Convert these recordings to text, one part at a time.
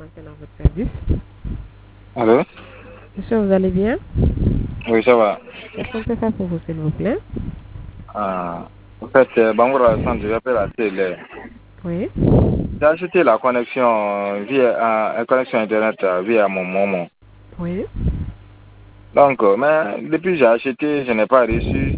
patienter dans votre service. Allô? Monsieur, vous allez bien? Oui, ça va. Qu'est-ce qu'on peut faire pour vous, s'il vous plaît? En fait, Bangoura Centre, j'appelle à télé. Oui. J'ai acheté la connexion via connexion internet via mon maman. Oui. Donc, mais depuis que j'ai acheté, je n'ai pas reçu.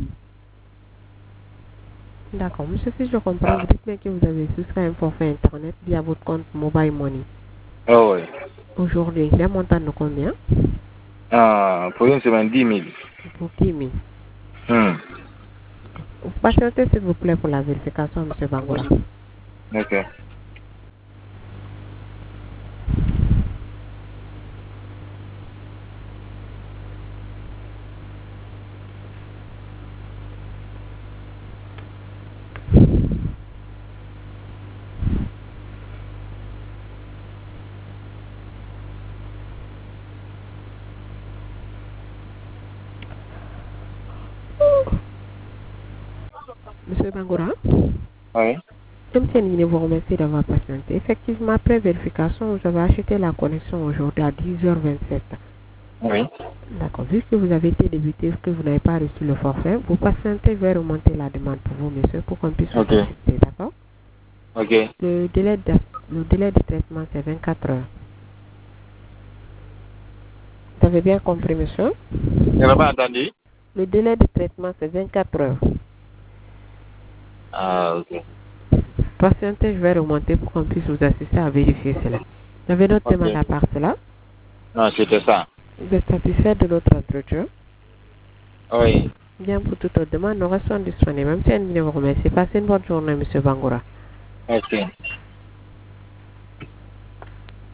D'accord. Monsieur, si je comprends, vous dites bien que vous avez souscrit un forfait internet via votre compte Mobile Money. Oh oui. Aujourd'hui, il y a un montant de combien? Pour une semaine, 10 000. Pour 10 000. Hmm. Vous patientez, s'il vous plaît, pour la vérification, monsieur Bangoura. Ok. Monsieur Bangoura? Oui. MTN vous remercie d'avoir patienté. Effectivement, après vérification, vous avez acheté la connexion aujourd'hui à 10h27. Oui. D'accord. Vu que vous avez été débuté, que vous n'avez pas reçu le forfait, vous patientez, je vais remonter la demande pour vous, monsieur, pour qu'on puisse vous Ok. assister. D'accord? Ok. Le délai de traitement, c'est 24 heures. Vous avez bien compris, monsieur? Je n'ai pas entendu? Le délai de traitement, c'est 24 heures. Ok. Patientez, je vais remonter pour qu'on puisse vous assister à vérifier cela. Vous avez d'autres Ok. demandes à part cela? Non, c'était ça. Vous êtes satisfait de notre entretien? Oui. Bien, pour toute autre demande, nous restons disponibles. Même si elle vous remercie. Passez une bonne journée, monsieur Bangoura. Ok.